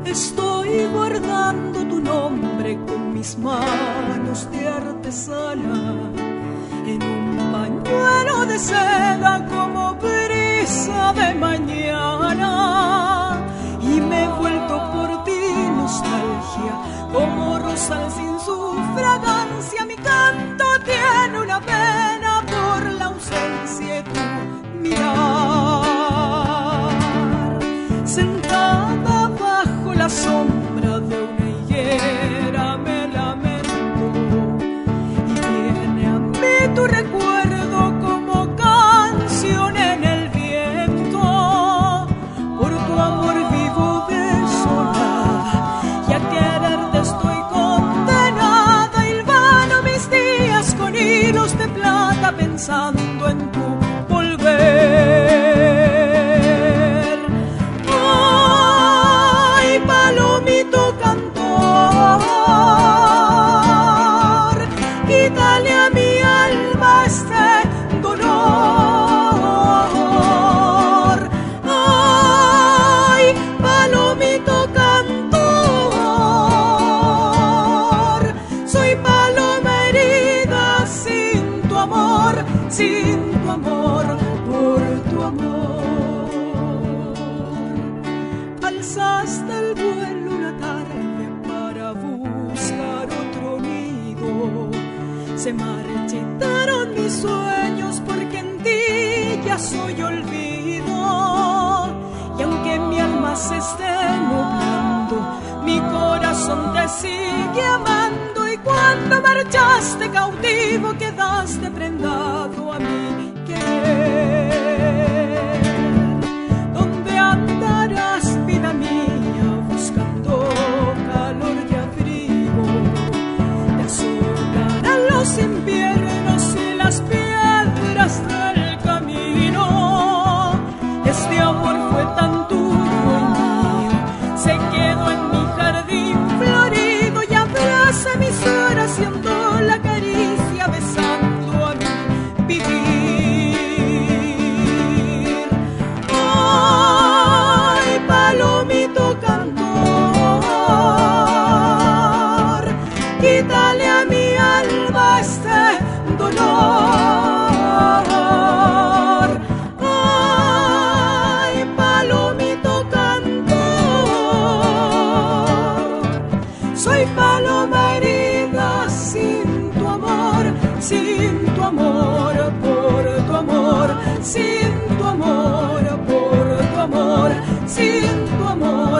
Estoy bordando tu nombre con mis manos de artesana en un pañuelo de seda como brisa de mañana, y me he vuelto por ti nostalgia como rosal sin su fragancia. Mi canto tiene una pena por la ausencia de tu mirar. Sentada bajo la sombra de una higuera me lamento, y viene a mí tu recuerdo como canción en el viento. Por tu amor vivo desolada y a quererte estoy condenada. Hilvano mis días con hilos de plata pensando en tu volver. Ay, palomito cantor, quítale a mi alma este dolor. Ay, palomito cantor, soy paloma herida sin tu amor, sin tu amor, por tu amor. Alzaste el vuelo una tarde para buscar otro nido. Se marchitaron mis sueños porque en ti ya soy olvido. Y aunque mi alma se esté nublando, mi corazón te sigue amando. Y cuando marchaste cautivo quedaste prendado a mi querer. ¿Dónde andarás, vida mía, buscando calor y abrigo? Te azotarán los inviernos y las piedras del camino. Este amor fue tan duro y mío, se quedó en mi jardín florido. Y abraza mis horas siendo la caricia, besando a mi vivir. Ay, palomito cantor, quítale a mi alma este dolor. Ay, palomito cantor, soy paloma herida sin tu amor, sin tu amor, por tu amor, sin tu amor, por tu amor, sin tu amor.